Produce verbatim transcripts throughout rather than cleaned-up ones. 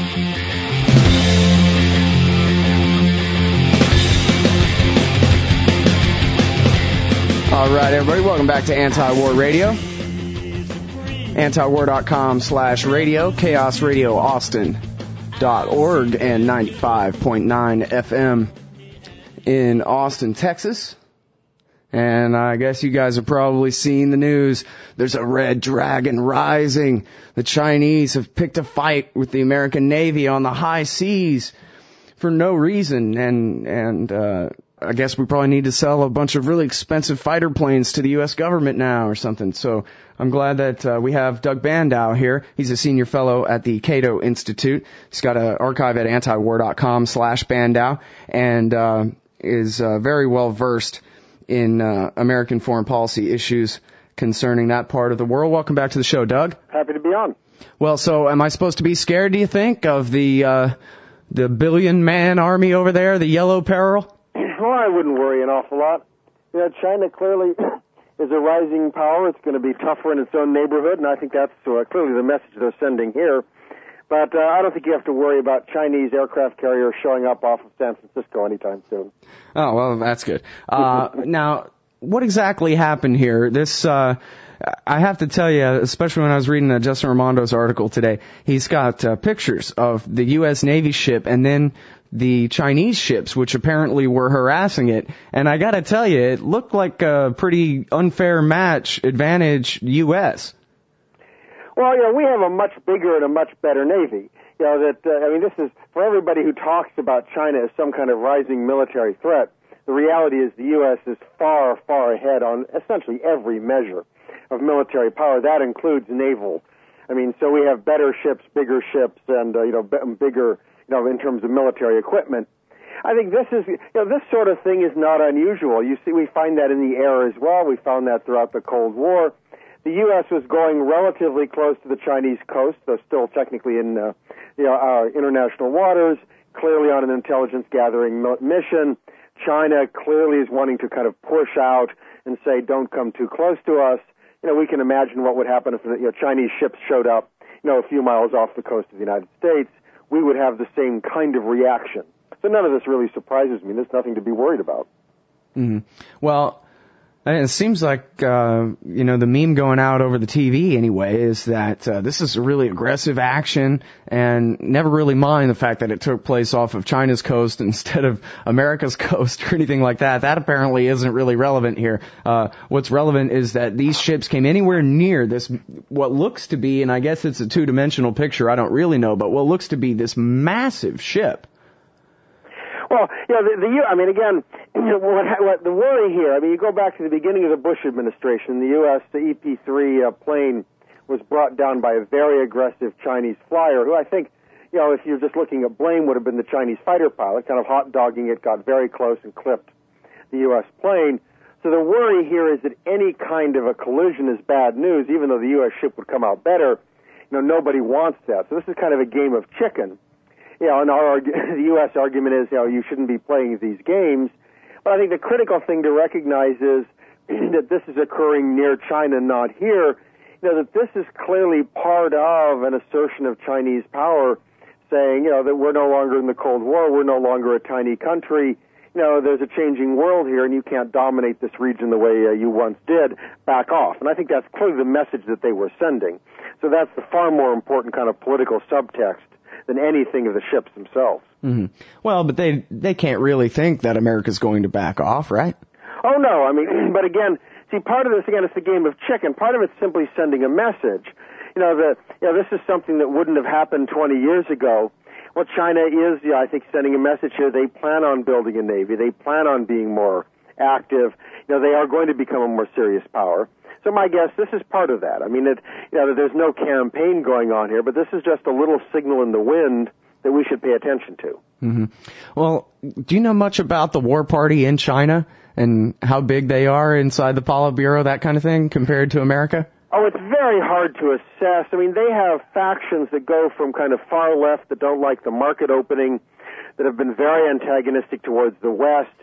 All right, everybody, welcome back to Anti-War Radio. Antiwar.com slash radio, chaos radio austin dot org, and ninety-five point nine F M in Austin, Texas. And I guess you guys have probably seen the news. There's a red dragon rising. The Chinese have picked a fight with the American Navy on the high seas for no reason. And, and, uh, I guess we probably need to sell a bunch of really expensive fighter planes to the U S government now or something. So I'm glad that uh, we have Doug Bandow here. He's a senior fellow at the Cato Institute. He's got an archive at antiwar.com slash Bandow and uh, is uh, very well versed in uh, American foreign policy issues concerning that part of the world. Welcome back to the show, Doug. Happy to be on. Well, so am I supposed to be scared, do you think, of the uh, the billion-man army over there, the Yellow Peril? Well, I wouldn't worry an awful lot. You know, China clearly is a rising power. It's going to be tougher in its own neighborhood, and I think that's uh, clearly the message they're sending here. But uh, I don't think you have to worry about Chinese aircraft carriers showing up off of San Francisco anytime soon. Oh, well, that's good. Uh, now, what exactly happened here? This, uh, I have to tell you, especially when I was reading uh, Justin Raimondo's article today, he's got uh, pictures of the U S Navy ship and then the Chinese ships, which apparently were harassing it. And I got to tell you, it looked like a pretty unfair match, advantage U S. Well, you know, we have a much bigger and a much better Navy. You know, that, uh, I mean, this is, for everybody who talks about China as some kind of rising military threat, the reality is the U S is far, far ahead on essentially every measure of military power. That includes naval. I mean, so we have better ships, bigger ships, and, uh, you know, b- bigger, you know, in terms of military equipment. I think this is, you know, this sort of thing is not unusual. You see, we find that in the air as well. We found that throughout the Cold War. The U S was going relatively close to the Chinese coast, though still technically in, uh, you know, our international waters, clearly on an intelligence gathering mission. China clearly is wanting to kind of push out and say, don't come too close to us. You know, we can imagine what would happen if, you know, Chinese ships showed up, you know, a few miles off the coast of the United States. We would have the same kind of reaction. So none of this really surprises me. There's nothing to be worried about. Mm-hmm. Well, it seems like, uh, you know, the meme going out over the T V anyway is that uh, this is a really aggressive action and never really mind the fact that it took place off of China's coast instead of America's coast or anything like that. That apparently isn't really relevant here. Uh, what's relevant is that these ships came anywhere near this, what looks to be, and I guess it's a two-dimensional picture, I don't really know, but what looks to be this massive ship. Well, you know, the, the I mean, again, what, what the worry here, I mean, you go back to the beginning of the Bush administration, the U S, the E P three uh, plane was brought down by a very aggressive Chinese flyer, who I think, you know, if you're just looking at blame, would have been the Chinese fighter pilot, kind of hot-dogging it, got very close and clipped the U S plane. So the worry here is that any kind of a collision is bad news, even though the U S ship would come out better. You know, nobody wants that. So this is kind of a game of chicken. You know, and our, the U S argument is, you know, you shouldn't be playing these games. But I think the critical thing to recognize is that this is occurring near China, not here. You know, that this is clearly part of an assertion of Chinese power, saying, you know, that we're no longer in the Cold War, we're no longer a tiny country. You know, there's a changing world here, and you can't dominate this region the way uh, you once did. Back off. And I think that's clearly the message that they were sending. So that's the far more important kind of political subtext than anything of the ships themselves. Mm-hmm. Well, but they they can't really think that America's going to back off, right? Oh, no. I mean, but again, see, part of this, again, it's the game of chicken. Part of it's simply sending a message. You know, the, you know, this is something that wouldn't have happened twenty years ago. What China is, you know, I think, sending a message here. They plan on building a navy. They plan on being more active. You know, they are going to become a more serious power. So my guess, this is part of that. I mean, it, you know, there's no campaign going on here, but this is just a little signal in the wind that we should pay attention to. Mm-hmm. Well, do you know much about the War Party in China and how big they are inside the Politburo, that kind of thing, compared to America? Oh, it's very hard to assess. I mean, they have factions that go from kind of far left that don't like the market opening, that have been very antagonistic towards the West,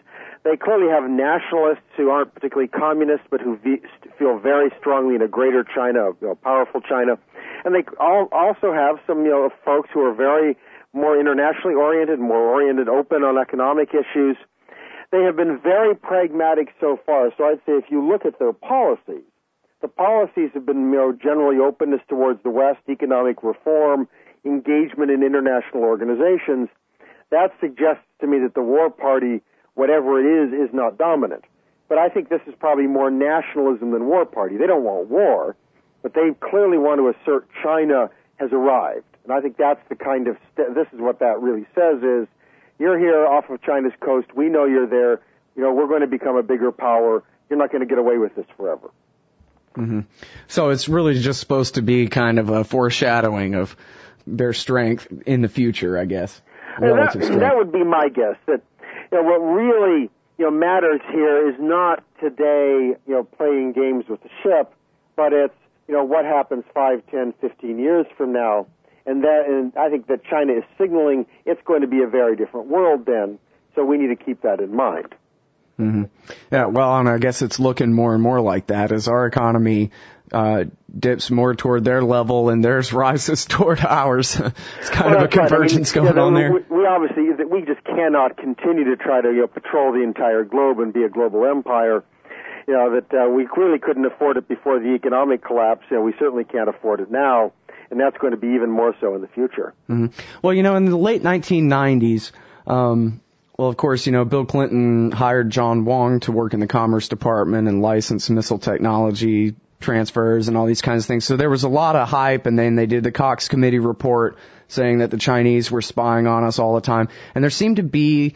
They clearly have nationalists who aren't particularly communist, but who ve- feel very strongly in a greater China, you know, powerful China. And they all also have some, you know, folks who are very more internationally oriented, more oriented, open on economic issues. They have been very pragmatic so far. So I'd say if you look at their policies, the policies have been, you know, generally openness towards the West, economic reform, engagement in international organizations. That suggests to me that the War Party, whatever it is, is not dominant. But I think this is probably more nationalism than War Party. They don't want war, but they clearly want to assert China has arrived. And I think that's the kind of, st- this is what that really says is, you're here off of China's coast, we know you're there, you know, we're going to become a bigger power, you're not going to get away with this forever. Mm-hmm. So it's really just supposed to be kind of a foreshadowing of their strength in the future, I guess. That, that would be my guess, that, you know, what really, you know, matters here is not today, you know, playing games with the ship, but it's, you know, what happens five, ten, fifteen years from now. And that, and I think that China is signaling it's going to be a very different world then, so we need to keep that in mind. Mm-hmm. Yeah, well, and I guess it's looking more and more like that as our economy uh dips more toward their level and theirs rises toward ours. It's kind well, of a convergence right. I mean, going yeah, on we, there. We obviously, we just cannot continue to try to, you know, patrol the entire globe and be a global empire. You know, that uh, we clearly couldn't afford it before the economic collapse. You know, we certainly can't afford it now. And that's going to be even more so in the future. Mm-hmm. Well, you know, in the late nineteen nineties, um, well, of course, you know, Bill Clinton hired John Wong to work in the Commerce Department and license missile technology transfers and all these kinds of things. So there was a lot of hype, and then they did the Cox Committee report saying that the Chinese were spying on us all the time. And there seemed to be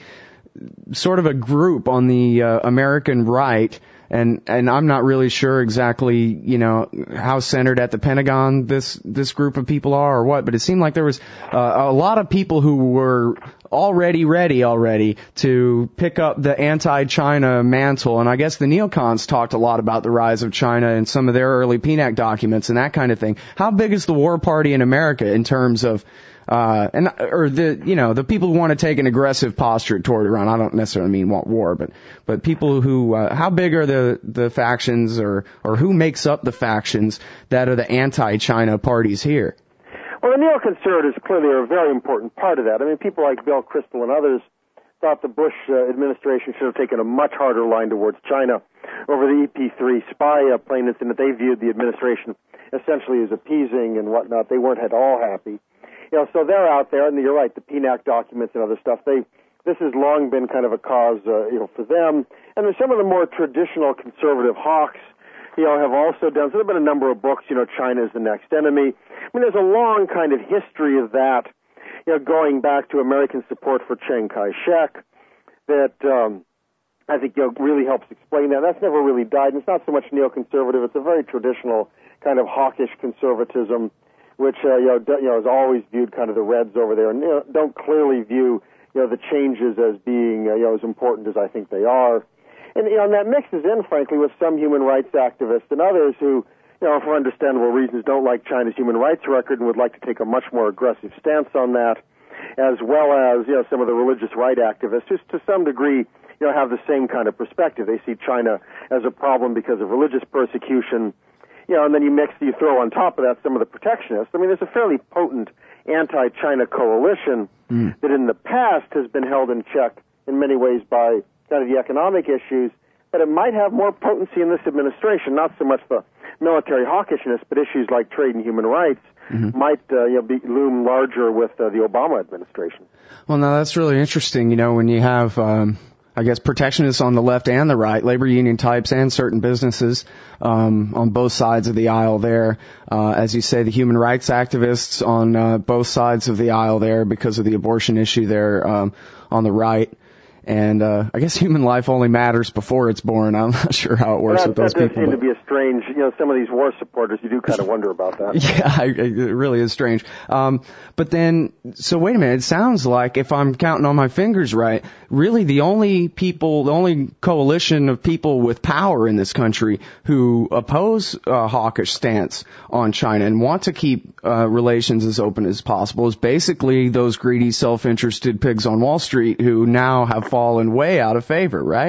sort of a group on the uh, American right, and and I'm not really sure exactly, you know, how centered at the Pentagon this this group of people are or what, but it seemed like there was uh, a lot of people who were already ready already to pick up the anti-China mantle. And I guess the neocons talked a lot about the rise of China in some of their early P N A C documents and that kind of thing. How big is the War Party in America in terms of Uh, and, or the, you know, the people who want to take an aggressive posture toward Iran? I don't necessarily mean want war, but, but people who, uh, how big are the, the factions or, or who makes up the factions that are the anti-China parties here? Well, the neoconservatives clearly are a very important part of that. I mean, people like Bill Kristol and others thought the Bush uh, administration should have taken a much harder line towards China over the E P three spy uh, plane incident. They viewed the administration essentially as appeasing and whatnot. They weren't at all happy. You know, so they're out there, and you're right, the P N A C documents and other stuff, they, this has long been kind of a cause, uh, you know, for them. And then some of the more traditional conservative hawks, you know, have also done, so there have been a number of books, you know, China is the next enemy. I mean, there's a long kind of history of that, you know, going back to American support for Chiang Kai-shek that, um, I think, you know, really helps explain that. That's never really died, and it's not so much neoconservative, it's a very traditional kind of hawkish conservatism, which uh, you know, do, you know, is always viewed kind of the Reds over there, and you know, don't clearly view, you know, the changes as being uh, you know, as important as I think they are. And you know, and that mixes in, frankly, with some human rights activists and others who, you know, for understandable reasons, don't like China's human rights record and would like to take a much more aggressive stance on that, as well as, you know, some of the religious right activists who, to some degree, you know, have the same kind of perspective. They see China as a problem because of religious persecution. You know, and then you mix, you throw on top of that some of the protectionists. I mean, there's a fairly potent anti-China coalition mm. that in the past has been held in check in many ways by kind of the economic issues, but it might have more potency in this administration, not so much the military hawkishness, but issues like trade and human rights mm-hmm. might uh, you know, be, loom larger with uh, the Obama administration. Well, now that's really interesting, you know, when you have... Um I guess protectionists on the left and the right, labor union types and certain businesses um, on both sides of the aisle there. Uh, as you say, the human rights activists on uh, both sides of the aisle there because of the abortion issue there um, on the right. And uh, I guess human life only matters before it's born. I'm not sure how it works that, with those that does people. Seem to be a strange, you know, some of these war supporters, you do kind of wonder about that. Yeah, it really is strange. Um, but then, so wait a minute, it sounds like, if I'm counting on my fingers right, really the only people, the only coalition of people with power in this country who oppose a hawkish stance on China and want to keep uh, relations as open as possible is basically those greedy, self-interested pigs on Wall Street who now have fallen way out of favor, right?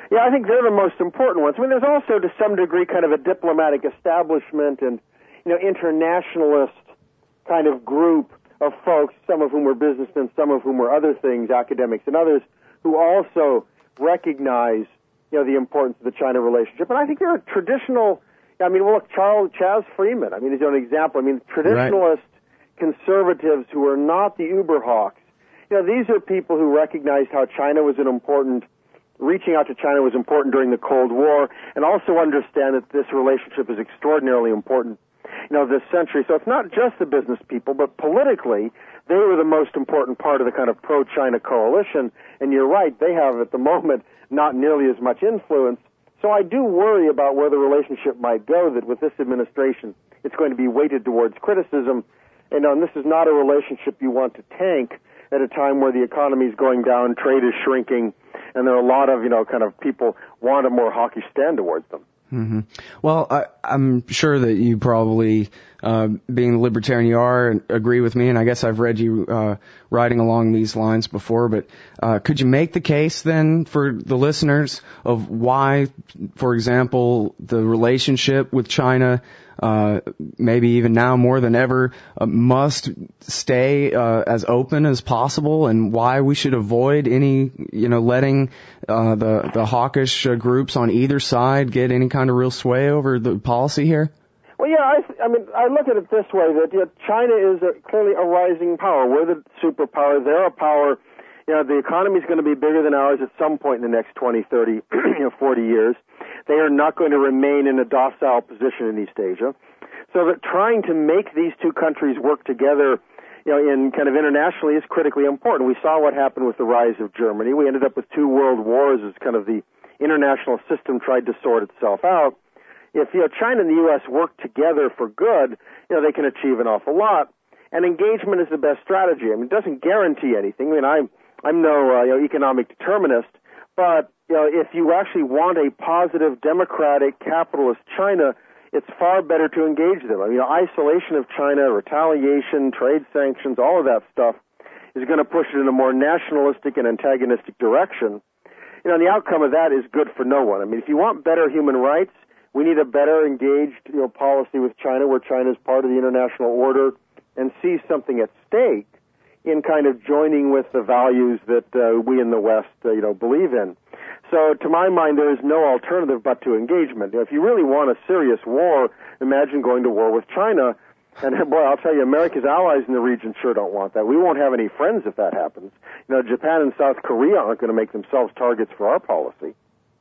Yeah, I think they're the most important ones. I mean, there's also, to some degree, kind of a diplomatic establishment and, you know, internationalist kind of group of folks, some of whom were businessmen, some of whom were other things, academics and others, who also recognize, you know, the importance of the China relationship. And I think there are traditional, I mean, well, look, Charles, Chaz Freeman, I mean, he's an example. I mean, traditionalist right. conservatives who are not the Uberhawks. You know, these are people who recognized how China was an important, reaching out to China was important during the Cold War, and also understand that this relationship is extraordinarily important, you know, this century. So it's not just the business people, but politically, they were the most important part of the kind of pro-China coalition. And you're right, they have at the moment not nearly as much influence. So I do worry about where the relationship might go, that with this administration, it's going to be weighted towards criticism. And, um, this is not a relationship you want to tank at a time where the economy is going down, trade is shrinking, and there are a lot of, you know, kind of people want a more hawkish stand towards them. Mm-hmm. Well, I, I'm sure that you probably, uh, being the libertarian you are, agree with me, and I guess I've read you uh, writing along these lines before, but uh, could you make the case then for the listeners of why, for example, the relationship with China, uh, maybe even now more than ever, uh, must stay uh, as open as possible, and why we should avoid any, you know, letting uh, the the hawkish uh, groups on either side get any kind of real sway over the policy here? Well, yeah, I, I mean, I look at it this way, that, you know, China is a, clearly a rising power. We're the superpower. They're a power. You know, the economy is going to be bigger than ours at some point in the next twenty, thirty, you know, forty years. They are not going to remain in a docile position in East Asia. So that trying to make these two countries work together, you know, in kind of internationally is critically important. We saw what happened with the rise of Germany. We ended up with two world wars as kind of the international system tried to sort itself out. If, you know, China and the U S work together for good, you know, they can achieve an awful lot. And engagement is the best strategy. I mean, it doesn't guarantee anything. I mean, I'm, I'm no, uh, you know, economic determinist, but, you know, if you actually want a positive, democratic, capitalist China, it's far better to engage them. I mean, you know, isolation of China, retaliation, trade sanctions, all of that stuff is going to push it in a more nationalistic and antagonistic direction. You know, and the outcome of that is good for no one. I mean, if you want better human rights, we need a better engaged, you know, policy with China, where China is part of the international order and sees something at stake in kind of joining with the values that uh, we in the West, uh, you know, believe in. So, to my mind, there is no alternative but to engagement. You know, if you really want a serious war, imagine going to war with China. And, boy, I'll tell you, America's allies in the region sure don't want that. We won't have any friends if that happens. You know, Japan and South Korea aren't going to make themselves targets for our policy.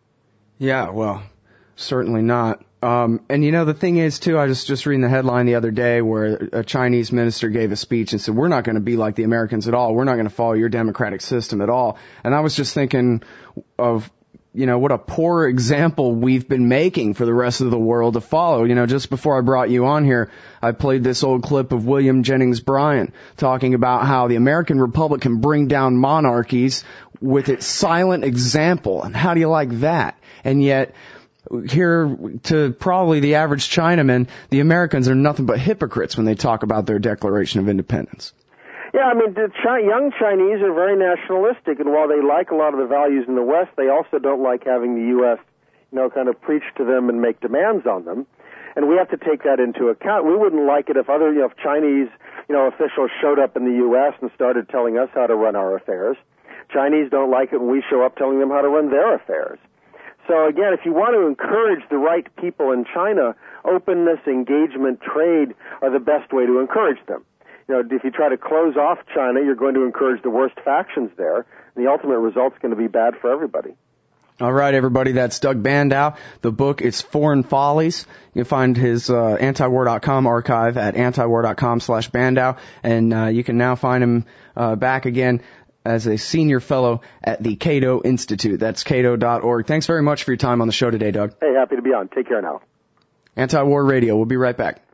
Yeah, well, certainly not. Um, and, you know, the thing is, too, I was just reading the headline the other day where a Chinese minister gave a speech and said, we're not going to be like the Americans at all. We're not going to follow your democratic system at all. And I was just thinking of, you know, what a poor example we've been making for the rest of the world to follow. You know, just before I brought you on here, I played this old clip of William Jennings Bryan talking about how the American Republic can bring down monarchies with its silent example. And how do you like that? And yet, here, to probably the average Chinaman, the Americans are nothing but hypocrites when they talk about their Declaration of Independence. Yeah, I mean, the Chi- young Chinese are very nationalistic, and while they like a lot of the values in the West, they also don't like having the U S, you know, kind of preach to them and make demands on them. And we have to take that into account. We wouldn't like it if other, you know, if Chinese, you know, officials showed up in the U S and started telling us how to run our affairs. Chinese don't like it when we show up telling them how to run their affairs. So again, if you want to encourage the right people in China, openness, engagement, trade are the best way to encourage them. You know, if you try to close off China, you're going to encourage the worst factions there, and the ultimate result's going to be bad for everybody. All right, everybody, that's Doug Bandow. The book is Foreign Follies. You can find his uh, antiwar dot com archive at antiwar dot com slash Bandow, and uh, you can now find him uh, back again as a senior fellow at the Cato Institute. That's cato dot org. Thanks very much for your time on the show today, Doug. Hey, happy to be on. Take care now. Anti-War Radio. We'll be right back.